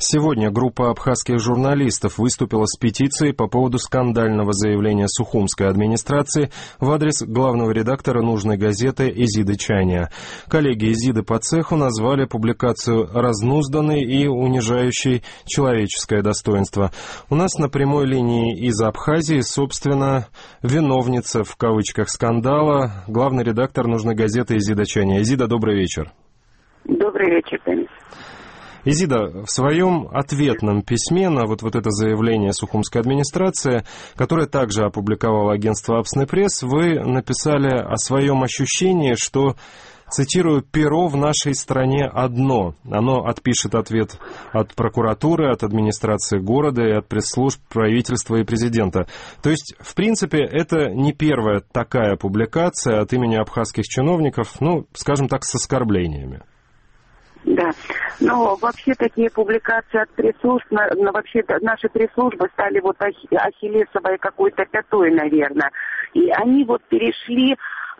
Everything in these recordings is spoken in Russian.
Сегодня группа абхазских журналистов выступила с петицией по поводу скандального заявления Сухумской администрации в адрес главного редактора нужной газеты Изиды Чайния. Коллеги Изиды по цеху назвали публикацию разнузданной и унижающей человеческое достоинство. У нас на прямой линии из Абхазии, собственно, виновница в кавычках скандала, главный редактор нужной газеты Изида Чайния. Изида, добрый вечер. Добрый вечер, Денис. Изида, в своем ответном письме на вот это заявление Сухумской администрации, которое также опубликовало агентство «Абсный пресс», вы написали о своем ощущении, что, цитирую, «перо в нашей стране одно». Оно отпишет ответ от прокуратуры, от администрации города и от пресс-служб правительства и президента. То есть, в принципе, это не первая такая публикация от имени абхазских чиновников, скажем так, с оскорблениями. Да, но вообще такие публикации от пресс-служб, вообще наши пресс-службы стали ахиллесовой какой-то пятой, наверное. И они перешли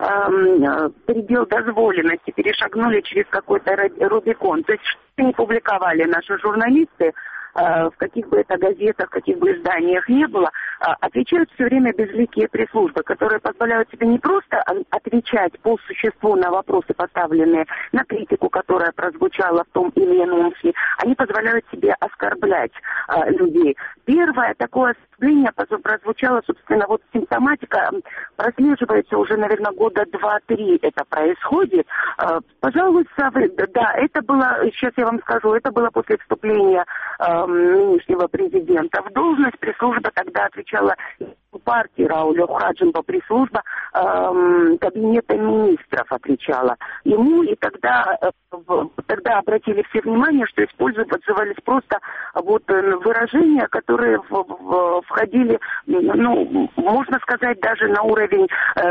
предел дозволенности, перешагнули через какой-то Рубикон. То есть, что не публиковали наши журналисты, в каких бы это газетах, в каких бы изданиях не было, отвечают все время безликие пресс-службы, которые позволяют себе не просто отвечать по существу на вопросы, поставленные, на критику, которая прозвучала в том или ином СМИ, они позволяют себе оскорблять людей. Первое такое оскорбление прозвучало, собственно, симптоматика прослеживается уже, наверное, года 2-3 это происходит. Пожалуйста, да, это было, сейчас я вам скажу, это было после вступления нынешнего президента в должность. Пресс-служба тогда отвечала партии Рауля Хаджимба, пресс-служба кабинета министров отвечала ему, и тогда обратили все внимание, что отзывались просто выражения, которые входили, можно сказать, даже на уровень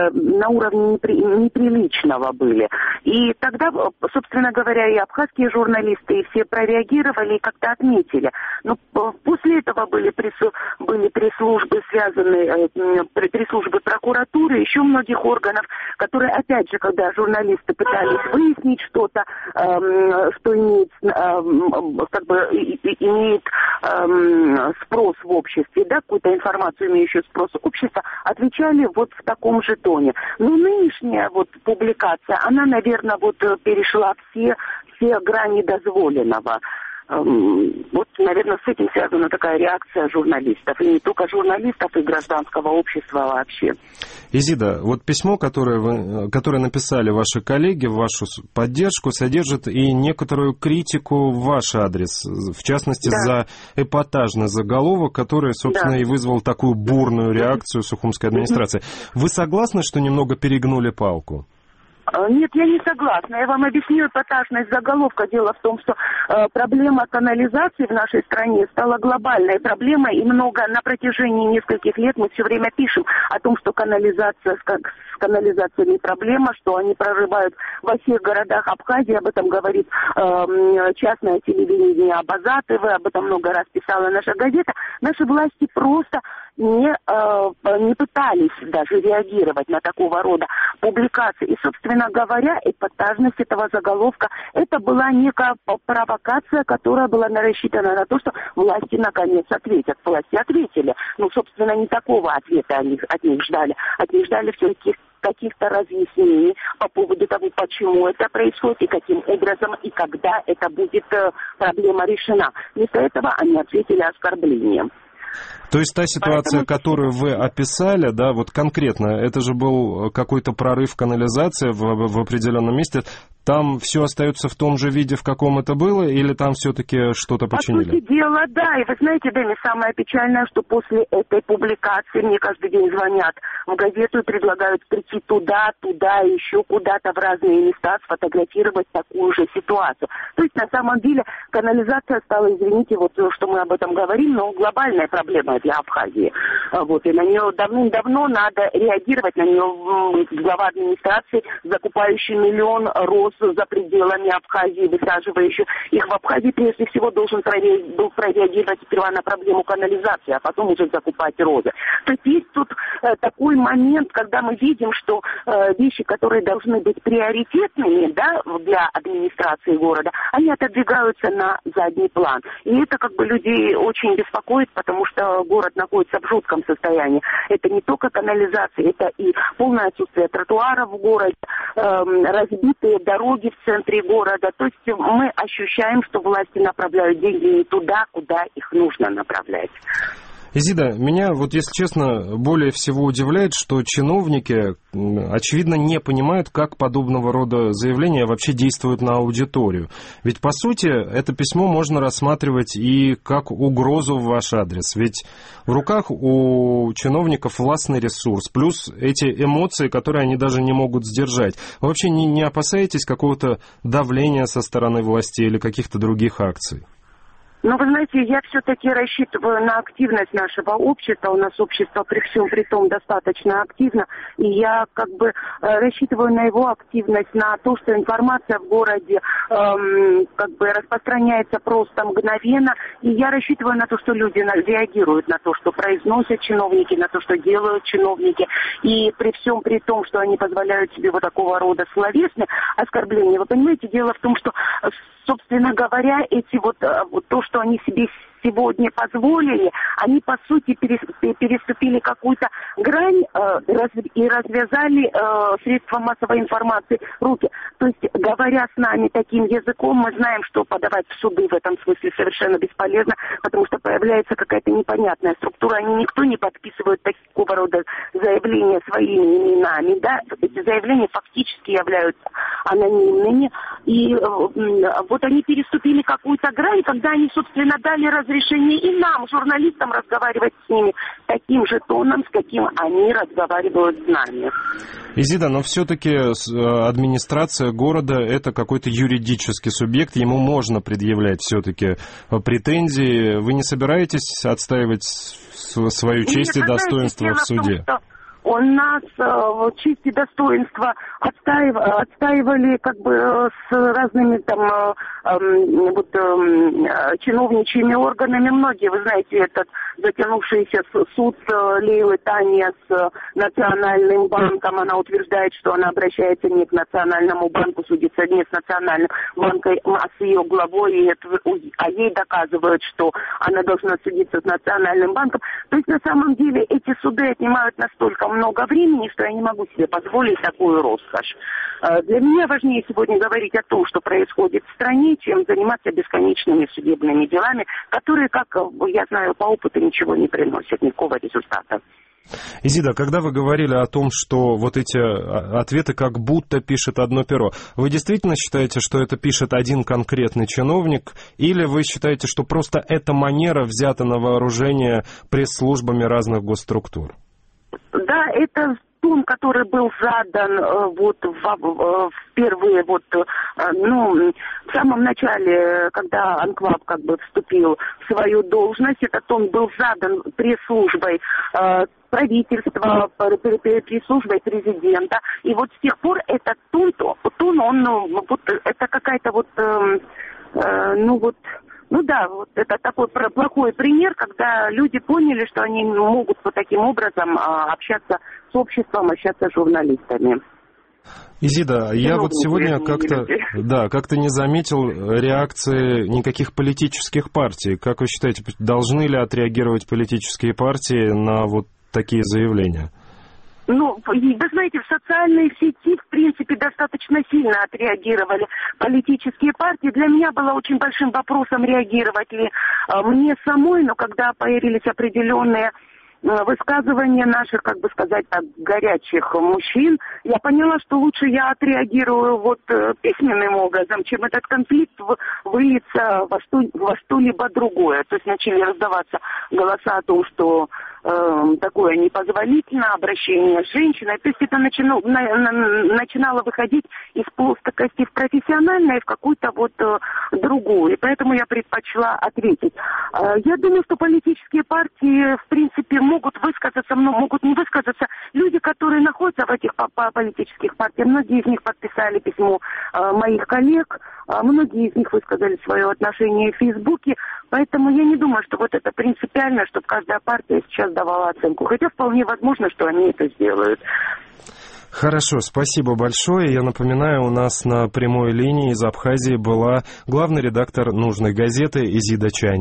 неприличного были. И тогда, собственно говоря, и абхазские журналисты, и все прореагировали и как-то отметили. Но после этого были пресс-службы, связанные пресс-службы прокуратуры, еще многих органов, которые, опять же, когда журналисты пытались выяснить что-то, что имеет спрос в обществе, да, какую-то информацию, имеющую спрос в обществе, отвечали в таком же тоне. Но нынешняя публикация, она, наверное, перешла все грани дозволенного. Наверное, с этим связана такая реакция журналистов. И не только журналистов, и гражданского общества вообще. Изида, письмо, которое написали ваши коллеги в вашу поддержку, содержит и некоторую критику в ваш адрес. В частности, за эпатажный заголовок, который, собственно, и вызвал такую бурную реакцию Сухумской администрации. Вы согласны, что немного перегнули палку? Нет, я не согласна. Я вам объясню эпатажность заголовка. Дело в том, что проблема канализации в нашей стране стала глобальной проблемой, и на протяжении нескольких лет мы все время пишем о том, что канализация с канализацией не проблема, что они прорывают во всех городах Абхазии. Об этом говорит частное телевидение Абазатовы, об этом много раз писала наша газета. Наши власти просто не пытались даже реагировать на такого рода публикации. И, собственно говоря, эпатажность этого заголовка, это была некая провокация, которая была рассчитана на то, что власти наконец ответят. Власти ответили. Собственно, не такого ответа от них ждали. От них ждали все-таки каких-то разъяснений по поводу того, почему это происходит, и каким образом, и когда это будет проблема решена. Вместо этого они ответили оскорблением. То есть та ситуация, которую вы описали, да, конкретно, это же был какой-то прорыв канализации в определенном месте, там все остается в том же виде, в каком это было, или там все-таки что-то починили? По сути дела, да. И вы знаете, Дэнни, самое печальное, что после этой публикации мне каждый день звонят в газету и предлагают прийти туда, еще куда-то в разные места, сфотографировать такую же ситуацию. То есть, на самом деле, канализация стала, извините, что мы об этом говорим, но глобальная проблема для Абхазии. И на нее давным-давно надо реагировать, на нее глава администрации, закупающий 1 000 000 роз за пределами Абхазии, высаживающих их в Абхазии, прежде всего должен был прореагировать сперва на проблему канализации, а потом уже закупать розы. То есть есть тут такой момент, когда мы видим, что вещи, которые должны быть приоритетными, да, для администрации города, они отодвигаются на задний план. И это как бы людей очень беспокоит, потому что город находится в жутком состоянии. Это не только канализация, это и полное отсутствие тротуаров в городе, разбитые дороги в центре города. То есть мы ощущаем, что власти направляют деньги не туда, куда их нужно направлять. Изида, меня, вот если честно, более всего удивляет, что чиновники, очевидно, не понимают, как подобного рода заявления вообще действуют на аудиторию. Ведь, по сути, это письмо можно рассматривать и как угрозу в ваш адрес. Ведь в руках у чиновников властный ресурс, плюс эти эмоции, которые они даже не могут сдержать. Вы вообще не опасаетесь какого-то давления со стороны властей или каких-то других акций? Ну, вы знаете, я все-таки рассчитываю на активность нашего общества. У нас общество при всем при том достаточно активно. И я как бы рассчитываю на его активность, на то, что информация в городе как бы распространяется просто мгновенно. И я рассчитываю на то, что люди реагируют на то, что произносят чиновники, на то, что делают чиновники. И при всем при том, что они позволяют себе вот такого рода словесные оскорбления. Вы понимаете, дело в том, что, собственно говоря, эти вот то, что они себе сегодня позволили, они, по сути, переступили какую-то грань и развязали средства массовой информации руки. То есть, говоря с нами таким языком, мы знаем, что подавать в суды в этом смысле совершенно бесполезно, потому что появляется какая-то непонятная структура. Никто не подписывает такого рода заявления своими именами. Да? Эти заявления фактически являются анонимными. И вот они переступили какую-то грань, когда они, собственно, дали разрешение и нам, журналистам, разговаривать с ними таким же тоном, с каким они разговаривают с нами. Изида, но все-таки администрация города – это какой-то юридический субъект, ему можно предъявлять все-таки претензии. Вы не собираетесь отстаивать свою честь и достоинство в суде? У нас честь и достоинство отстаивали как бы с разными там чиновничьими органами. Многие, вы знаете, этот затянувшийся суд Лейлы Тания с Национальным банком. Она утверждает, что она обращается не к Национальному банку, судится не с Национальным банком, а с ее главой, а ей доказывают, что она должна судиться с Национальным банком. То есть на самом деле эти суды отнимают настолько много времени, что я не могу себе позволить такую роскошь. Для меня важнее сегодня говорить о том, что происходит в стране, чем заниматься бесконечными судебными делами, которые, как я знаю по опыту, ничего не приносят, никакого результата. Изида, когда вы говорили о том, что вот эти ответы как будто пишет одно перо, вы действительно считаете, что это пишет один конкретный чиновник, или вы считаете, что просто эта манера взята на вооружение пресс-службами разных госструктур? Да, это тон, который был задан впервые в самом начале, когда Анклав как бы вступил в свою должность, этот тон был задан пресс-службой правительства, пресс-службой президента. И вот с тех пор этот тон это какая-то это такой плохой пример, когда люди поняли, что они могут вот таким образом общаться с обществом, общаться с журналистами. Изида, я вот сегодня как-то не заметил реакции никаких политических партий. Как вы считаете, должны ли отреагировать политические партии на вот такие заявления? Ну, вы знаете, в социальной сети, в принципе, достаточно сильно отреагировали политические партии. Для меня было очень большим вопросом, реагировать ли мне самой, но когда появились определенные высказывания наших, как бы сказать так, горячих мужчин, я поняла, что лучше я отреагирую письменным образом, чем этот конфликт выльется во что-либо другое. То есть начали раздаваться голоса о том, что такое непозволительное обращение с женщиной. То есть это начинало выходить из плоскости в профессиональное, в какую-то вот другую. И поэтому я предпочла ответить. Я думаю, что политические партии, в принципе, могут высказаться, но могут не высказаться. Люди, которые находятся в этих политических партиях, многие из них подписали письмо моих коллег, многие из них высказали свое отношение в Фейсбуке. Поэтому я не думаю, что вот это принципиально, чтобы каждая партия сейчас давала оценку. Хотя вполне возможно, что они это сделают. Хорошо, спасибо большое. Я напоминаю, у нас на прямой линии из Абхазии была главный редактор нужной газеты Изида Чайни.